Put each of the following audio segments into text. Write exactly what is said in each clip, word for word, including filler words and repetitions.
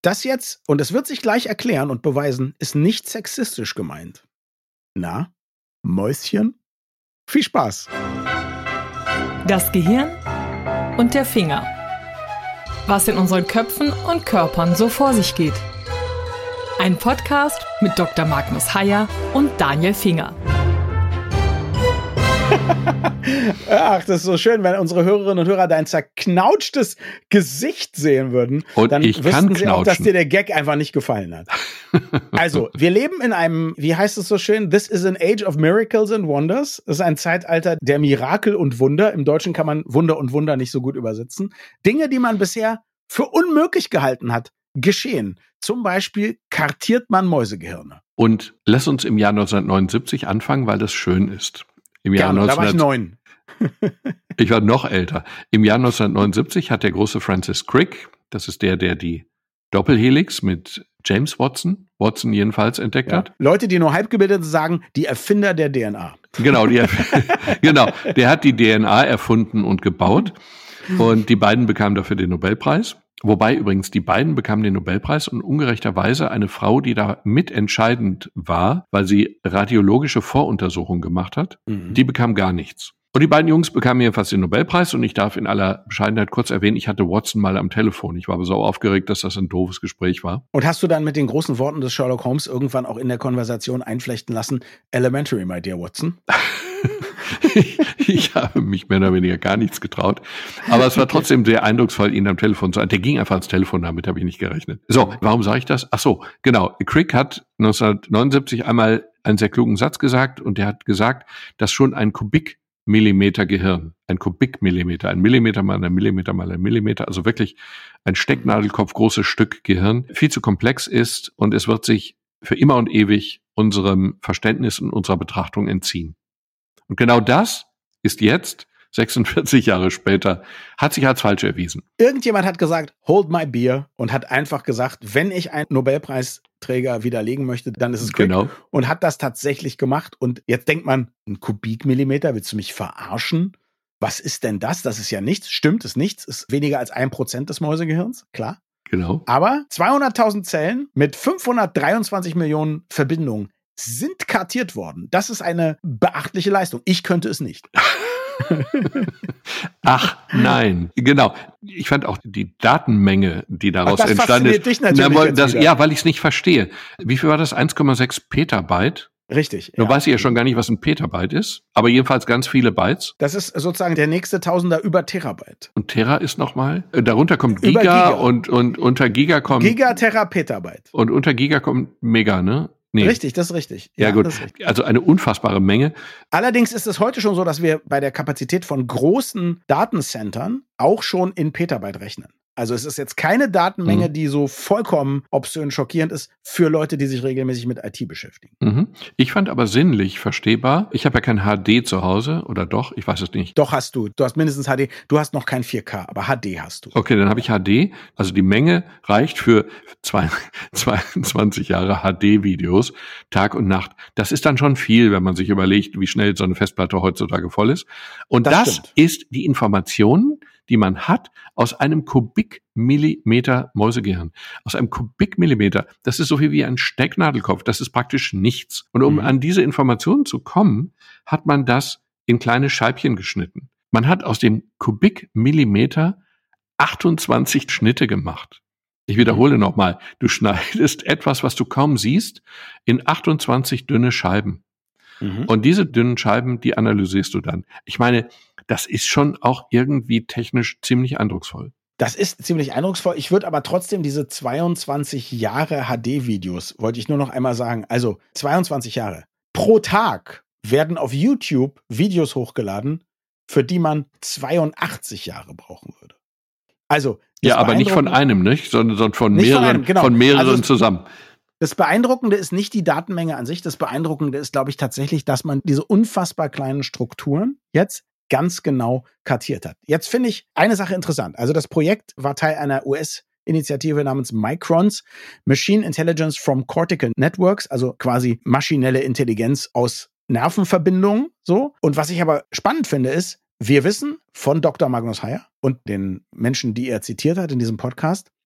Das jetzt, und es wird sich gleich erklären und beweisen, ist nicht sexistisch gemeint. Na, Mäuschen? Viel Spaß. Das Gehirn und der Finger. Was in unseren Köpfen und Körpern so vor sich geht. Ein Podcast mit Doktor Magnus Heyer und Daniel Finger. Ach, das ist so schön, wenn unsere Hörerinnen und Hörer dein zerknautschtes Gesicht sehen würden. Und dann ich wüssten kann sie auch, knautschen. dass dir der Gag einfach nicht gefallen hat. Also, wir leben in einem, wie heißt es so schön, This is an age of miracles and wonders. Das ist ein Zeitalter der Mirakel und Wunder. Im Deutschen kann man Wunder und Wunder nicht so gut übersetzen. Dinge, die man bisher für unmöglich gehalten hat, geschehen. Zum Beispiel kartiert man Mäusegehirne. Und lass uns im Jahr neunzehnhundertneunundsiebzig anfangen, weil das schön ist. Im Jahr Gerne, da war ich neunzehn neun. Ich war noch älter. Im Jahr neunzehnhundertneunundsiebzig hat der große Francis Crick, das ist der, der die Doppelhelix mit James Watson, Watson jedenfalls entdeckt Ja. hat. Leute, die nur Halbgebildete sagen, die Erfinder der D N A. Genau, die, genau, der hat die D N A erfunden und gebaut. Und die beiden bekamen dafür den Nobelpreis. Wobei übrigens die beiden bekamen den Nobelpreis und ungerechterweise eine Frau, die da mitentscheidend war, weil sie radiologische Voruntersuchungen gemacht hat, Mhm. die bekam gar nichts. Und die beiden Jungs bekamen jedenfalls den Nobelpreis und ich darf in aller Bescheidenheit kurz erwähnen, ich hatte Watson mal am Telefon. Ich war aber so aufgeregt, dass das ein doofes Gespräch war. Und hast du dann mit den großen Worten des Sherlock Holmes irgendwann auch in der Konversation einflechten lassen, Elementary, my dear Watson? ich, ich habe mich mehr oder weniger gar nichts getraut. Aber es war trotzdem sehr eindrucksvoll, ihn am Telefon zu haben. Der ging einfach ans Telefon, damit habe ich nicht gerechnet. So, warum sage ich das? Ach so, genau. Crick hat neunzehnhundertneunundsiebzig einmal einen sehr klugen Satz gesagt und der hat gesagt, dass schon ein Kubikmillimeter Gehirn, ein Kubikmillimeter, ein Millimeter mal ein Millimeter mal ein Millimeter, also wirklich ein Stecknadelkopf großes Stück Gehirn, viel zu komplex ist und es wird sich für immer und ewig unserem Verständnis und unserer Betrachtung entziehen. Und genau das ist jetzt, sechsundvierzig Jahre später, hat sich als falsch erwiesen. Irgendjemand hat gesagt, hold my beer und hat einfach gesagt, wenn ich einen Nobelpreisträger widerlegen möchte, dann ist es Crick. Genau. Und hat das tatsächlich gemacht. Und jetzt denkt man, ein Kubikmillimeter, willst du mich verarschen? Was ist denn das? Das ist ja nichts. Stimmt, ist nichts. Ist weniger als ein Prozent des Mäusegehirns, klar. Genau. Aber zweihunderttausend Zellen mit fünfhundertdreiundzwanzig Millionen Verbindungen sind kartiert worden. Das ist eine beachtliche Leistung. Ich könnte es nicht. Ach nein, genau. Ich fand auch die Datenmenge, die daraus Ach, das entstanden ist. fasziniert dich natürlich Na, jetzt das, wieder. ja, weil ich es nicht verstehe. Wie viel war das? eins Komma sechs Petabyte? Richtig. Nun Ja. weiß ich ja schon gar nicht, was ein Petabyte ist, aber jedenfalls ganz viele Bytes. Das ist sozusagen der nächste Tausender über Terabyte. Und Tera ist nochmal, äh, darunter kommt Über Giga, Giga. und und unter Giga kommt Gigatera Petabyte. und unter Giga kommt Mega, ne? Nee. Richtig, das ist richtig. Ja, gut. Das ist richtig. Also eine unfassbare Menge. Allerdings ist es heute schon so, dass wir bei der Kapazität von großen Datencentern auch schon in Petabyte rechnen. Also es ist jetzt keine Datenmenge, Mhm. die so vollkommen obszön schockierend ist für Leute, die sich regelmäßig mit I T beschäftigen. Mhm. Ich fand aber sinnlich verstehbar. Ich habe ja kein H D zu Hause, oder doch? Ich weiß es nicht. Doch hast du. Du hast mindestens H D. Du hast noch kein vier K, aber H D hast du. Okay, dann habe ich H D. Also die Menge reicht für zwei, zweiundzwanzig Jahre H D-Videos, Tag und Nacht. Das ist dann schon viel, wenn man sich überlegt, wie schnell so eine Festplatte heutzutage voll ist. Und Das das, stimmt. ist die Information, die man hat aus einem Kubikmillimeter Mäusegehirn. Aus einem Kubikmillimeter. Das ist so viel wie ein Stecknadelkopf. Das ist praktisch nichts. Und um Mhm. an diese Informationen zu kommen, hat man das in kleine Scheibchen geschnitten. Man hat aus dem Kubikmillimeter achtundzwanzig Schnitte gemacht. Ich wiederhole nochmal. Du schneidest etwas, was du kaum siehst, in achtundzwanzig dünne Scheiben. Mhm. Und diese dünnen Scheiben, die analysierst du dann. Ich meine, das ist schon auch irgendwie technisch ziemlich eindrucksvoll. Das ist ziemlich eindrucksvoll. Ich würde aber trotzdem diese zweiundzwanzig Jahre H D-Videos, wollte ich nur noch einmal sagen, also zweiundzwanzig Jahre. Pro Tag werden auf YouTube Videos hochgeladen, für die man zweiundachtzig Jahre brauchen würde. Also das Ja, aber nicht von Beeindruckende- einem, nicht? Sondern, sondern von Nicht von mehreren, einem, genau. von mehreren Also es- zusammen. Das Beeindruckende ist nicht die Datenmenge an sich. Das Beeindruckende ist, glaube ich, tatsächlich, dass man diese unfassbar kleinen Strukturen jetzt ganz genau kartiert hat. Jetzt finde ich eine Sache interessant. Also das Projekt war Teil einer U S-Initiative namens Microns, Machine Intelligence from Cortical Networks, also quasi maschinelle Intelligenz aus Nervenverbindungen. So. Und was ich aber spannend finde, ist, wir wissen von Doktor Magnus Heyer und den Menschen, die er zitiert hat in diesem Podcast,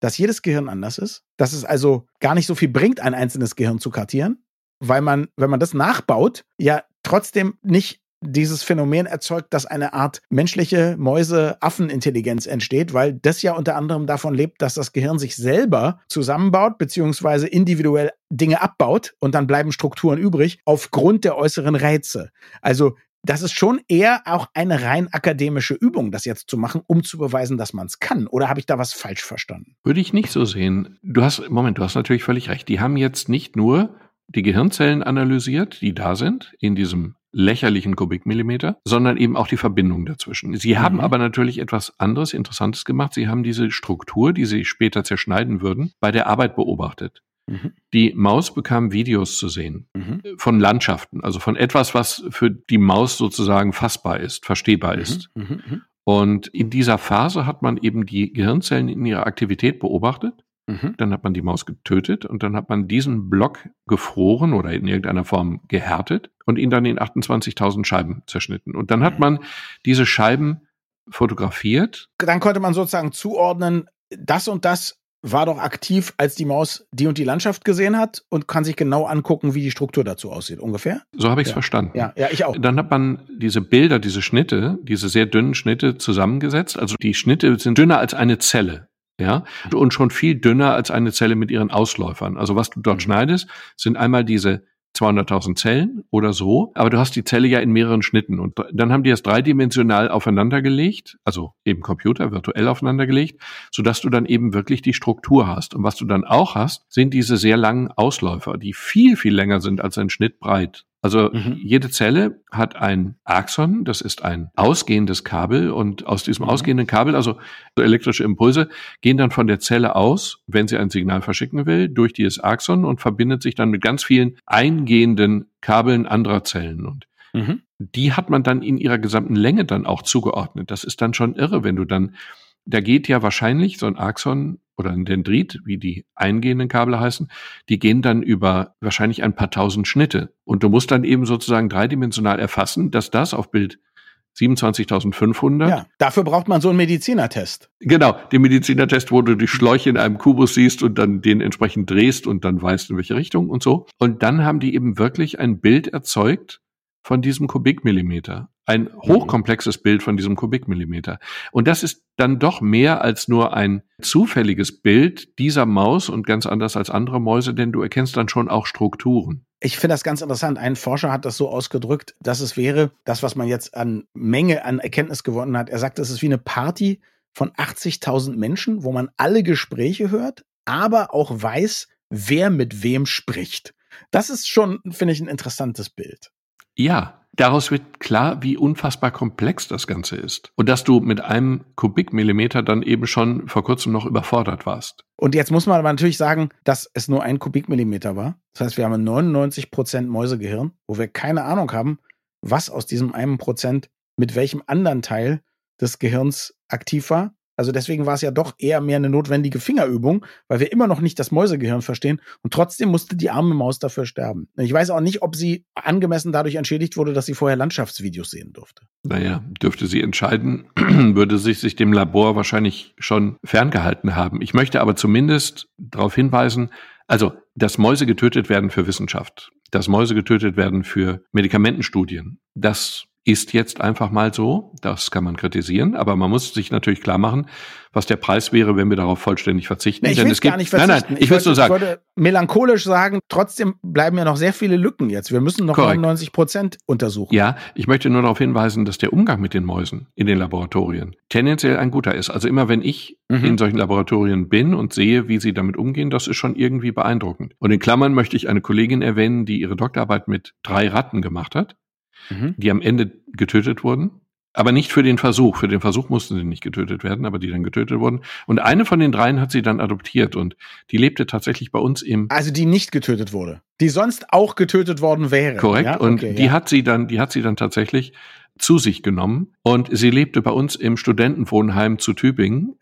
dass jedes Gehirn anders ist, dass es also gar nicht so viel bringt, ein einzelnes Gehirn zu kartieren, weil man, wenn man das nachbaut, ja trotzdem nicht dieses Phänomen erzeugt, dass eine Art menschliche Mäuse-Affen-Intelligenz entsteht, weil das ja unter anderem davon lebt, dass das Gehirn sich selber zusammenbaut, beziehungsweise individuell Dinge abbaut und dann bleiben Strukturen übrig, aufgrund der äußeren Reize. Also das ist schon eher auch eine rein akademische Übung, das jetzt zu machen, um zu beweisen, dass man es kann. Oder habe ich da was falsch verstanden? Würde ich nicht so sehen. Du hast, Moment, du hast natürlich völlig recht. Die haben jetzt nicht nur die Gehirnzellen analysiert, die da sind, in diesem lächerlichen Kubikmillimeter, sondern eben auch die Verbindung dazwischen. Sie haben mhm. aber natürlich etwas anderes, Interessantes gemacht. Sie haben diese Struktur, die sie später zerschneiden würden, bei der Arbeit beobachtet. Mhm. Die Maus bekam Videos zu sehen mhm. von Landschaften, also von etwas, was für die Maus sozusagen fassbar ist, verstehbar mhm. ist. Mhm. Und in dieser Phase hat man eben die Gehirnzellen in ihrer Aktivität beobachtet. Mhm. Dann hat man die Maus getötet und dann hat man diesen Block gefroren oder in irgendeiner Form gehärtet und ihn dann in achtundzwanzigtausend Scheiben zerschnitten. Und dann hat man diese Scheiben fotografiert. Dann konnte man sozusagen zuordnen, das und das war doch aktiv, als die Maus die und die Landschaft gesehen hat und kann sich genau angucken, wie die Struktur dazu aussieht, ungefähr? So habe ich es ja. verstanden. Ja, ja, ich auch. Dann hat man diese Bilder, diese Schnitte, diese sehr dünnen Schnitte zusammengesetzt. Also die Schnitte sind dünner als eine Zelle. Ja, und schon viel dünner als eine Zelle mit ihren Ausläufern. Also was du dort mhm. schneidest, sind einmal diese zweihunderttausend Zellen oder so, aber du hast die Zelle ja in mehreren Schnitten und dann haben die das dreidimensional aufeinandergelegt, also eben Computer virtuell aufeinandergelegt, sodass du dann eben wirklich die Struktur hast. Und was du dann auch hast, sind diese sehr langen Ausläufer, die viel, viel länger sind als ein Schnitt breit. Also mhm. jede Zelle hat ein Axon, das ist ein ausgehendes Kabel und aus diesem mhm. ausgehenden Kabel, also elektrische Impulse, gehen dann von der Zelle aus, wenn sie ein Signal verschicken will, durch dieses Axon und verbindet sich dann mit ganz vielen eingehenden Kabeln anderer Zellen. Und mhm. die hat man dann in ihrer gesamten Länge dann auch zugeordnet. Das ist dann schon irre, wenn du dann, da geht ja wahrscheinlich so ein Axon oder ein Dendrit, wie die eingehenden Kabel heißen, die gehen dann über wahrscheinlich ein paar tausend Schnitte. Und du musst dann eben sozusagen dreidimensional erfassen, dass das auf Bild siebenundzwanzigtausendfünfhundert. Ja, dafür braucht man so einen Medizinertest. Genau, den Medizinertest, wo du die Schläuche in einem Kubus siehst und dann den entsprechend drehst und dann weißt, in welche Richtung und so. Und dann haben die eben wirklich ein Bild erzeugt von diesem Kubikmillimeter. Ein hochkomplexes Bild von diesem Kubikmillimeter. Und das ist dann doch mehr als nur ein zufälliges Bild dieser Maus und ganz anders als andere Mäuse, denn du erkennst dann schon auch Strukturen. Ich finde das ganz interessant. Ein Forscher hat das so ausgedrückt, dass es wäre, das, was man jetzt an Menge an Erkenntnis gewonnen hat. Er sagt, es ist wie eine Party von achtzigtausend Menschen, wo man alle Gespräche hört, aber auch weiß, wer mit wem spricht. Das ist schon, finde ich, ein interessantes Bild. Ja, daraus wird klar, wie unfassbar komplex das Ganze ist. Und dass du mit einem Kubikmillimeter dann eben schon vor kurzem noch überfordert warst. Und jetzt muss man aber natürlich sagen, dass es nur ein Kubikmillimeter war. Das heißt, wir haben neunundneunzig Prozent Mäusegehirn, wo wir keine Ahnung haben, was aus diesem einen Prozent mit welchem anderen Teil des Gehirns aktiv war. Also deswegen war es ja doch eher mehr eine notwendige Fingerübung, weil wir immer noch nicht das Mäusegehirn verstehen und trotzdem musste die arme Maus dafür sterben. Ich weiß auch nicht, ob sie angemessen dadurch entschädigt wurde, dass sie vorher Landschaftsvideos sehen durfte. Naja, dürfte sie entscheiden, würde sich, sich dem Labor wahrscheinlich schon ferngehalten haben. Ich möchte aber zumindest darauf hinweisen, also, dass Mäuse getötet werden für Wissenschaft, dass Mäuse getötet werden für Medikamentenstudien, das ist jetzt einfach mal so, das kann man kritisieren, aber man muss sich natürlich klar machen, was der Preis wäre, wenn wir darauf vollständig verzichten. Nee, ich will es gar nicht verzichten. Nein, nein, ich, ich will es nur sagen. Ich würde melancholisch sagen, trotzdem bleiben ja noch sehr viele Lücken jetzt. Wir müssen noch Korrekt. neunundneunzig Prozent untersuchen. Ja, ich möchte nur darauf hinweisen, dass der Umgang mit den Mäusen in den Laboratorien tendenziell ein guter ist. Also immer wenn ich mhm. in solchen Laboratorien bin und sehe, wie sie damit umgehen, das ist schon irgendwie beeindruckend. Und in Klammern möchte ich eine Kollegin erwähnen, die ihre Doktorarbeit mit drei Ratten gemacht hat, mhm. die am Ende getötet wurden. Aber nicht für den Versuch. Für den Versuch mussten sie nicht getötet werden, aber die dann getötet wurden. Und eine von den dreien hat sie dann adoptiert und die lebte tatsächlich bei uns im... Also die nicht getötet wurde. Die sonst auch getötet worden wäre. Korrekt. Ja? Und okay, die ja. hat sie dann, die hat sie dann tatsächlich zu sich genommen und sie lebte bei uns im Studentenwohnheim zu Tübingen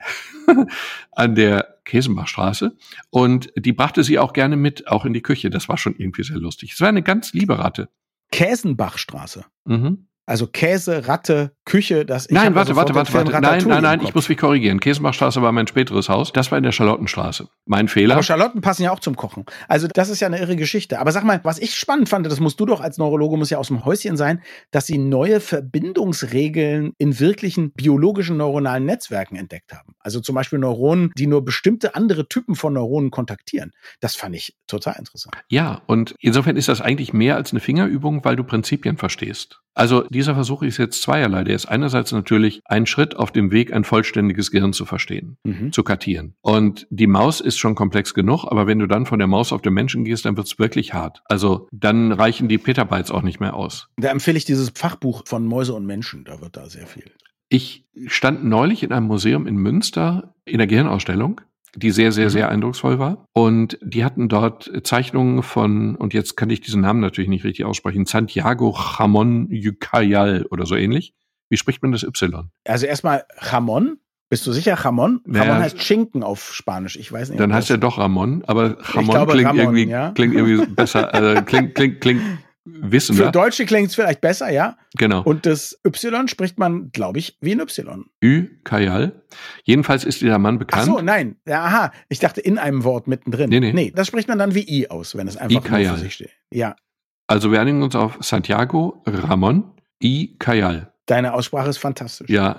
an der Käsenbachstraße und die brachte sie auch gerne mit, auch in die Küche. Das war schon irgendwie sehr lustig. Es war eine ganz liebe Ratte. Käsenbachstraße? Mhm. Also Käse, Ratte, Küche, das ich Nein, warte, warte, warte, warte. Nein, nein, nein, ich muss mich korrigieren. Käsemachstraße war mein späteres Haus. Das war in der Charlottenstraße. Mein Fehler. Aber Schalotten passen ja auch zum Kochen. Also das ist ja eine irre Geschichte. Aber sag mal, was ich spannend fand, das musst du doch als Neurologe, muss ja aus dem Häuschen sein, dass sie neue Verbindungsregeln in wirklichen biologischen neuronalen Netzwerken entdeckt haben. Also zum Beispiel Neuronen, die nur bestimmte andere Typen von Neuronen kontaktieren. Das fand ich total interessant. Ja, und insofern ist das eigentlich mehr als eine Fingerübung, weil du Prinzipien verstehst. Also dieser Versuch ist jetzt zweierlei. Der ist einerseits natürlich ein Schritt auf dem Weg, ein vollständiges Gehirn zu verstehen, mhm. zu kartieren. Und die Maus ist schon komplex genug, aber wenn du dann von der Maus auf den Menschen gehst, dann wird's wirklich hart. Also dann reichen die Petabytes auch nicht mehr aus. Da empfehle ich dieses Fachbuch von Mäuse und Menschen, da wird da sehr viel. Ich stand neulich in einem Museum in Münster in der Gehirnausstellung, die sehr, sehr, sehr eindrucksvoll war. Und die hatten dort Zeichnungen von, und jetzt kann ich diesen Namen natürlich nicht richtig aussprechen, Santiago Ramón Ucayal oder so ähnlich. Wie spricht man das Y? Also erstmal Ramón. Bist du sicher, Ramón? Ramón ja, heißt Schinken auf Spanisch. Ich weiß nicht. Dann heißt er doch Ramón, aber Ramón klingt, Ramon, irgendwie, ja? klingt irgendwie besser, also klingt, klingt, klingt wissender. Für Deutsche klingt es vielleicht besser, ja. Genau. Und das Y spricht man, glaube ich, wie ein Y. Ucayal. Jedenfalls ist dieser Mann bekannt. Ach so, nein. Ja, aha. Ich dachte in einem Wort mittendrin. Nee, nee. Nee, das spricht man dann wie I aus, wenn es einfach nur für sich steht. Ja. Also wir einigen uns auf Santiago Ramón Ucayal. Deine Aussprache ist fantastisch. Ja,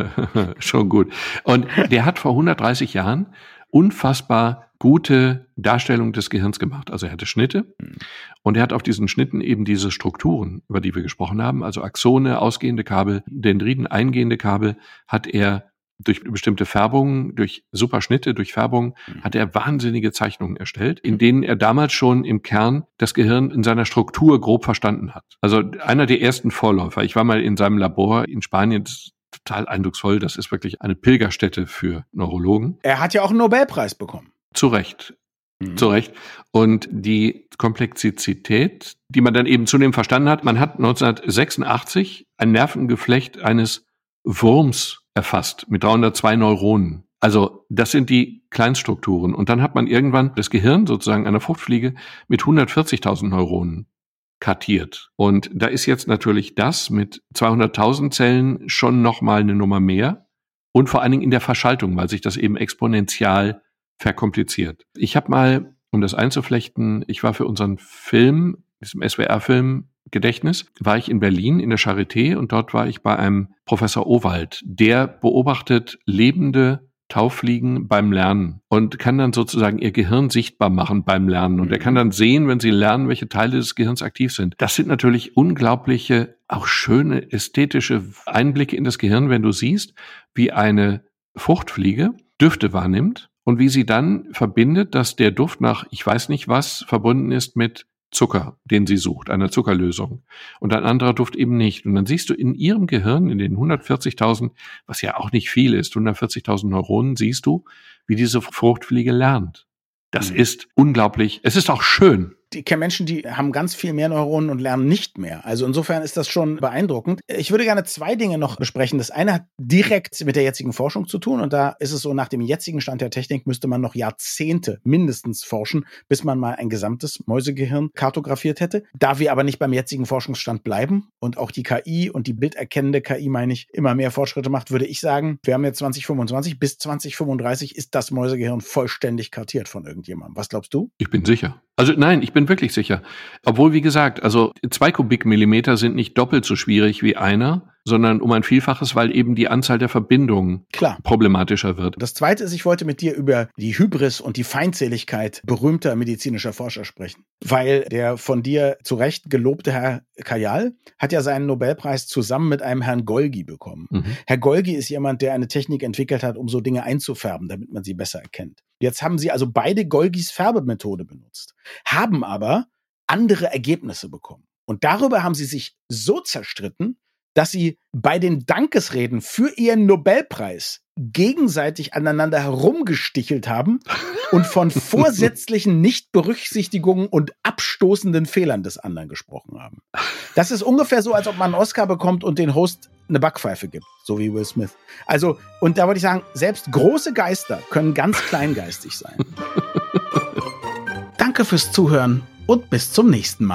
schon gut. Und der hat vor hundertdreißig Jahren unfassbar gute Darstellung des Gehirns gemacht. Also er hatte Schnitte mhm. und er hat auf diesen Schnitten eben diese Strukturen, über die wir gesprochen haben, also Axone, ausgehende Kabel, Dendriten, eingehende Kabel, hat er durch bestimmte Färbungen, durch super Schnitte, durch Färbungen, mhm. hat er wahnsinnige Zeichnungen erstellt, in denen er damals schon im Kern das Gehirn in seiner Struktur grob verstanden hat. Also einer der ersten Vorläufer. Ich war mal in seinem Labor in Spanien, das ist total eindrucksvoll, das ist wirklich eine Pilgerstätte für Neurologen. Er hat ja auch einen Nobelpreis bekommen. Zu Recht. Mhm. Zu Recht. Und die Komplexität, die man dann eben zunehmend verstanden hat, man hat neunzehnhundertsechsundachtzig ein Nervengeflecht eines Wurms erfasst mit dreihundertzwei Neuronen. Also das sind die Kleinstrukturen. Und dann hat man irgendwann das Gehirn sozusagen einer Fruchtfliege mit hundertvierzigtausend Neuronen kartiert. Und da ist jetzt natürlich das mit zweihunderttausend Zellen schon nochmal eine Nummer mehr. Und vor allen Dingen in der Verschaltung, weil sich das eben exponentiell verkompliziert. Ich habe mal, um das einzuflechten, ich war für unseren Film, diesem S W R-Film Gedächtnis, war ich in Berlin in der Charité und dort war ich bei einem Professor Owald, der beobachtet lebende Taufliegen beim Lernen und kann dann sozusagen ihr Gehirn sichtbar machen beim Lernen. Und er kann dann sehen, wenn sie lernen, welche Teile des Gehirns aktiv sind. Das sind natürlich unglaubliche, auch schöne ästhetische Einblicke in das Gehirn, wenn du siehst, wie eine Fruchtfliege Düfte wahrnimmt und wie sie dann verbindet, dass der Duft nach, ich weiß nicht was, verbunden ist mit Zucker, den sie sucht, einer Zuckerlösung. Und ein anderer Duft eben nicht. Und dann siehst du in ihrem Gehirn, in den hundertvierzigtausend, was ja auch nicht viel ist, hundertvierzigtausend Neuronen, siehst du, wie diese Fruchtfliege lernt. Das mhm. ist unglaublich. Es ist auch schön. Ich kenne Menschen, die haben ganz viel mehr Neuronen und lernen nicht mehr. Also insofern ist das schon beeindruckend. Ich würde gerne zwei Dinge noch besprechen. Das eine hat direkt mit der jetzigen Forschung zu tun. Und da ist es so, nach dem jetzigen Stand der Technik müsste man noch Jahrzehnte mindestens forschen, bis man mal ein gesamtes Mäusegehirn kartografiert hätte. Da wir aber nicht beim jetzigen Forschungsstand bleiben und auch die K I und die bilderkennende K I, meine ich, immer mehr Fortschritte macht, würde ich sagen, wir haben jetzt zwanzig fünfundzwanzig, bis zwanzig fünfunddreißig ist das Mäusegehirn vollständig kartiert von irgendjemandem. Was glaubst du? Ich bin sicher. Also nein, ich bin wirklich sicher. Obwohl, wie gesagt, also zwei Kubikmillimeter sind nicht doppelt so schwierig wie einer, sondern um ein Vielfaches, weil eben die Anzahl der Verbindungen Klar. problematischer wird. Das Zweite ist, ich wollte mit dir über die Hybris und die Feindseligkeit berühmter medizinischer Forscher sprechen. Weil der von dir zu Recht gelobte Herr Kajal hat ja seinen Nobelpreis zusammen mit einem Herrn Golgi bekommen. Mhm. Herr Golgi ist jemand, der eine Technik entwickelt hat, um so Dinge einzufärben, damit man sie besser erkennt. Jetzt haben sie also beide Golgis Färbemethode benutzt, haben aber andere Ergebnisse bekommen. Und darüber haben sie sich so zerstritten, dass sie bei den Dankesreden für ihren Nobelpreis gegenseitig aneinander herumgestichelt haben und von vorsätzlichen Nichtberücksichtigungen und abstoßenden Fehlern des anderen gesprochen haben. Das ist ungefähr so, als ob man einen Oscar bekommt und den Host eine Backpfeife gibt, so wie Will Smith. Also, und da wollte ich sagen, selbst große Geister können ganz kleingeistig sein. Danke fürs Zuhören und bis zum nächsten Mal.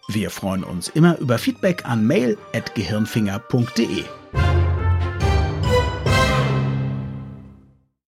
Wir freuen uns immer über Feedback an mail at gehirnfinger punkt de.